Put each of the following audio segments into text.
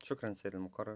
شكرا سيد المقرر.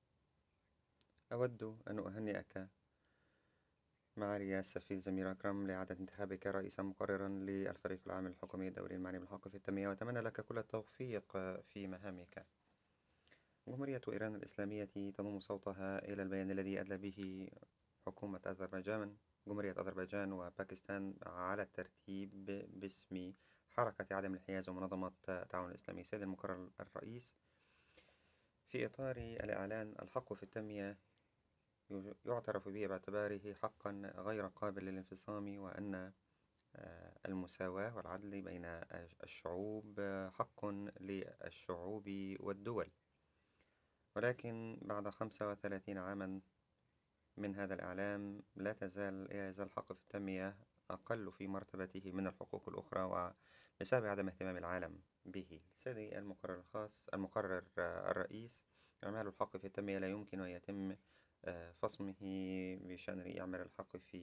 أود أن أهنئك معالي السفير زمير أكرم لإعادة انتخابك رئيسا مقررا للفريق العام الحكومي الدولي المعني بالحق في التنمية، وأتمنى لك كل التوفيق في مهامك. جمهورية إيران الإسلامية تضم صوتها إلى البيان الذي أدلى به حكومة أذربيجان جمهورية أذربيجان وباكستان على الترتيب باسم حركة عدم الانحياز ومنظمة التعاون الإسلامي. سيد المقرر الرئيس، في إطار الإعلان الحق في التنمية يعترف به باعتباره حقا غير قابل للانفصام، وأن المساواة والعدل بين الشعوب حق للشعوب والدول. ولكن بعد 35 عاما من هذا الإعلام لا يزال الحق في التنمية أقل في مرتبته من الحقوق الأخرى، وبسبب عدم اهتمام العالم به. سيدي المقرر الرئيس، إعمال الحق في التنمية لا يمكن أن يتم فصمه بشأن إعمال الحق في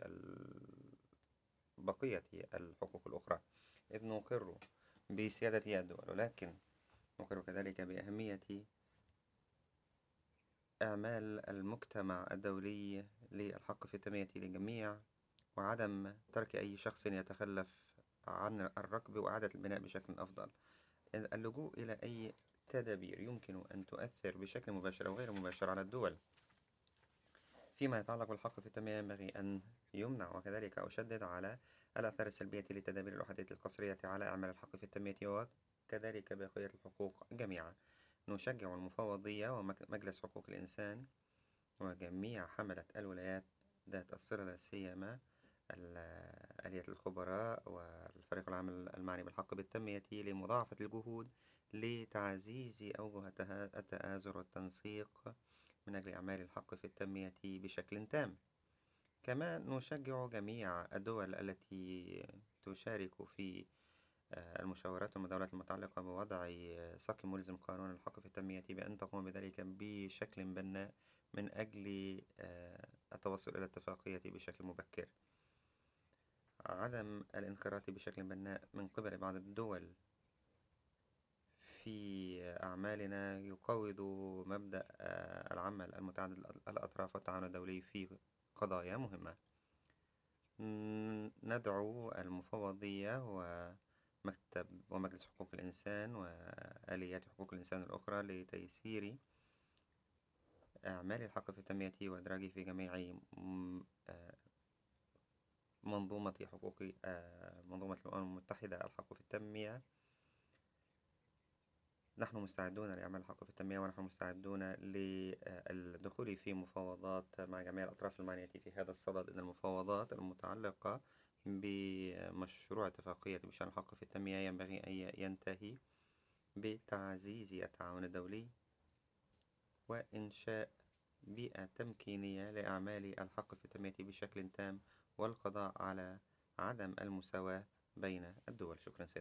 بقية الحقوق الأخرى، إذ نقر بسيادة الدول، ولكن نقر كذلك بأهمية إعمال المجتمع الدولي للحق في التنمية للجميع، وعدم ترك أي شخص يتخلف عن الركب وإعادة البناء بشكل أفضل. اللجوء إلى أي تدابير يمكن أن تؤثر بشكل مباشر أو غير مباشر على الدول فيما يتعلق بالحق في التنمية ينبغي أن يمنع، وكذلك أشدد على الآثار السلبية لتدابير الأحادية القصرية على إعمال الحق في التنمية وكذلك بقية الحقوق جميعا. نشجع المفوضية ومجلس حقوق الإنسان وجميع حملة الولايات ذات الصلة، لا سيما آلية الخبراء والفريق العام المعني بالحق بالتنمية، لمضاعفة الجهود لتعزيز أوجه التآزر والتنسيق من أجل إعمال الحق في التنمية بشكل تام. كما نشجع جميع الدول التي تشارك في المشاورات والمداولات المتعلقة بوضع سقف ملزم قانون الحق في التنمية بأن تقوم بذلك بشكل بناء من أجل التوصل إلى اتفاقية بشكل مبكر. عدم الانخراط بشكل بناء من قبل بعض الدول في أعمالنا يقوض مبدأ العمل المتعدد الأطراف والتعاون الدولي في قضايا مهمة. ندعو المفوضية ومجلس حقوق الإنسان وآليات حقوق الإنسان الأخرى لتيسير إعمال الحق في التنمية وإدراجه في جميع منظومة حقوق منظومة الأمم المتحدة الحق في التنمية. نحن مستعدون لإعمال الحق في التنمية، ونحن مستعدون للدخول في مفاوضات مع جميع الأطراف المعنية في هذا الصدد. إن المفاوضات المتعلقة بمشروع اتفاقية بشأن الحق في التنمية ينبغي أن ينتهي بتعزيز التعاون الدولي وإنشاء بيئة تمكينية لإعمال الحق في التنمية بشكل تام، والقضاء على عدم المساواة بين الدول. شكرا سيد